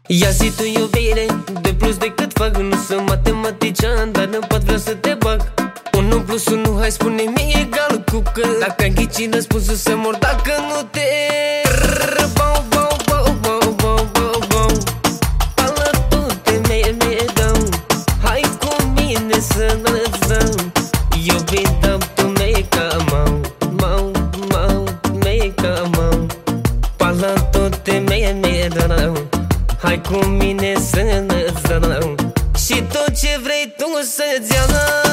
Ia zi tu iubire, 2 plus de cât fac? Nu sunt matematician, dar în pat vreau să te bag. 1 plus 1, hai spune-mi egal cu că. Dacă ai ghici răspunsul să mor dacă nu te bau, bau, bau, bau, bau, bau, bau. Alături me dau. Hai cu mine să ne-ți dau. Iubita, tu me ca mau, mau, mau, me ca mau. Alături me dau. Hai cu mine să ne-ți dau. Și tot ce vrei tu să-ți iau.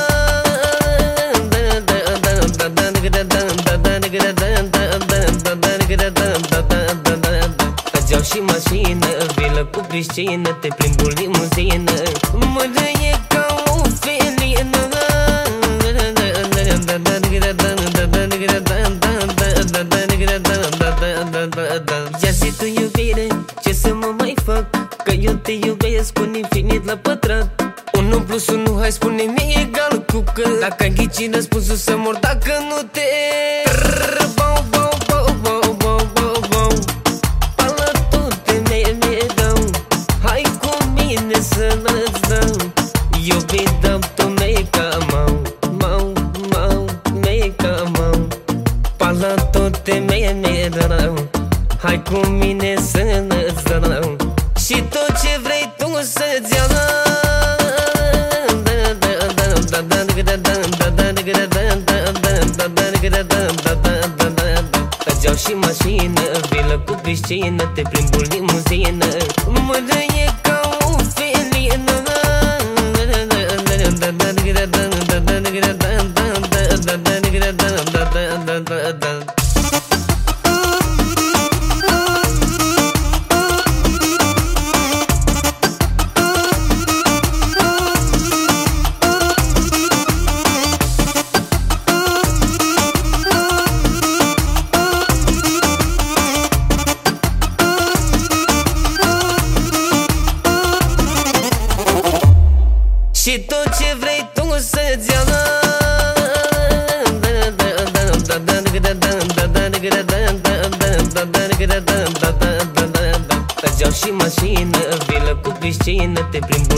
Îți iau și mașină, vilă cu piscină, te plimb cu limuzină, mândrie ca o felină. Ia zi tu iubire, ce să mă mai fac? Că eu te iubesc un infinit la pătrat. 1 plus 1, hai spune-mi egal cu că. Dacă ai ghici răspunsul să mor dacă nu te bau, bau, bau, bau, bau, bau, bau. Alături me dau. Hai cu mine să ne-ți dau. Iubita, tu me ca mau, mau, mau, me ca mau. Alături me dau. Hai cu mine să ne-ți dau. Și tot ce vrei tu să-ți iau. Îți iau și mașină, vilă cu piscină, te plimb cu limuzină, mândrie ca o felină. Și tot ce vrei tu să-ți iau. Îți iau și mașină, vilă cu piscină, te plimb